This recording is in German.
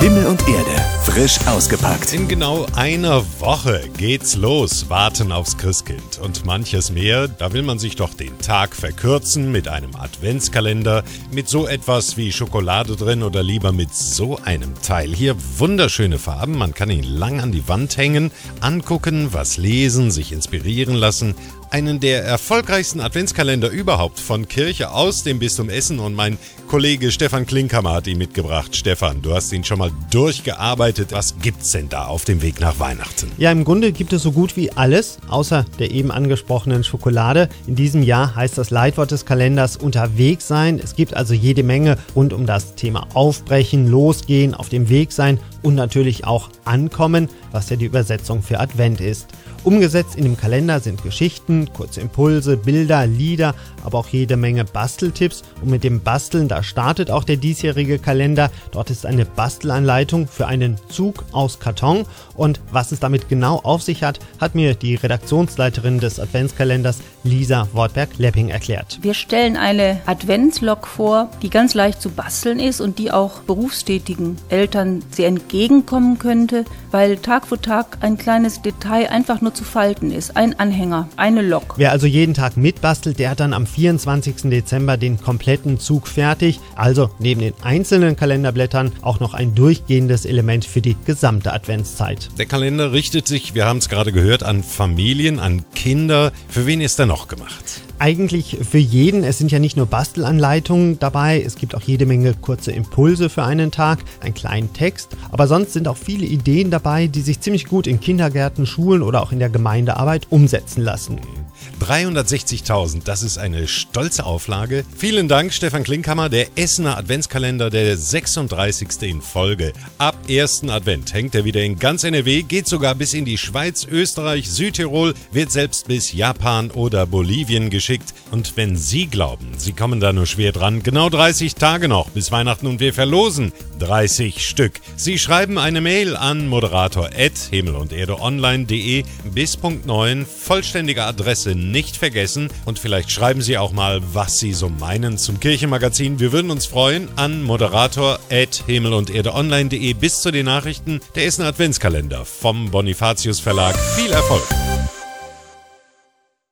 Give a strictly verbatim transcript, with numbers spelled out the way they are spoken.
Himmel und Erde, frisch ausgepackt. In genau einer Woche geht's los, warten aufs Christkind und manches mehr. Da will man sich doch den Tag verkürzen mit einem Adventskalender, mit so etwas wie Schokolade drin oder lieber mit so einem Teil. Hier wunderschöne Farben, man kann ihn lang an die Wand hängen, angucken, was lesen, sich inspirieren lassen. Einen der erfolgreichsten Adventskalender überhaupt von Kirche aus dem Bistum Essen, und mein Kollege Stefan Klinkhammer hat ihn mitgebracht. Stefan, du hast ihn schon mal durchgearbeitet. Was gibt's denn da auf dem Weg nach Weihnachten? Ja, im Grunde gibt es so gut wie alles, außer der eben angesprochenen Schokolade. In diesem Jahr heißt das Leitwort des Kalenders unterwegs sein. Es gibt also jede Menge rund um das Thema Aufbrechen, Losgehen, auf dem Weg sein und natürlich auch ankommen, was ja die Übersetzung für Advent ist. Umgesetzt in dem Kalender sind Geschichten, kurze Impulse, Bilder, Lieder, aber auch jede Menge Basteltipps. Und mit dem Basteln, da startet auch der diesjährige Kalender. Dort ist eine Bastelanleitung für einen Zug aus Karton. Und was es damit genau auf sich hat, hat mir die Redaktionsleiterin des Adventskalenders Lisa Wortberg-Lepping erklärt. Wir stellen eine Adventslok vor, die ganz leicht zu basteln ist und die auch berufstätigen Eltern sehr entgegenkommen könnte, weil Tag für Tag ein kleines Detail einfach nur zu falten ist. Ein Anhänger, eine Lok. Wer also jeden Tag mitbastelt, der hat dann am vierundzwanzigsten Dezember den kompletten Zug fertig. Also neben den einzelnen Kalenderblättern auch noch ein durchgehendes Element für die gesamte Adventszeit. Der Kalender richtet sich, wir haben es gerade gehört, an Familien, an Kinder. Für wen ist er noch gemacht? Eigentlich für jeden. Es sind ja nicht nur Bastelanleitungen dabei, es gibt auch jede Menge kurze Impulse für einen Tag, einen kleinen Text. Aber sonst sind auch viele Ideen dabei, die sich ziemlich gut in Kindergärten, Schulen oder auch in der Gemeindearbeit umsetzen lassen. dreihundertsechzigtausend, das ist eine stolze Auflage. Vielen Dank, Stefan Klinkhammer, der Essener Adventskalender, der sechsunddreißigste in Folge. Ab ersten Advent hängt er wieder in ganz N R W, geht sogar bis in die Schweiz, Österreich, Südtirol, wird selbst bis Japan oder Bolivien geschickt. Und wenn Sie glauben, Sie kommen da nur schwer dran, genau dreißig Tage noch bis Weihnachten und wir verlosen dreißig Stück. Sie schreiben eine Mail an moderator at himmel und erde online punkt de bis Punkt neun, vollständige Adresse nicht vergessen, und vielleicht schreiben Sie auch mal, was Sie so meinen zum Kirchenmagazin. Wir würden uns freuen an moderator at himmel und erde online punkt de bis zu den Nachrichten der Essener Adventskalender vom Bonifatius Verlag. Viel Erfolg!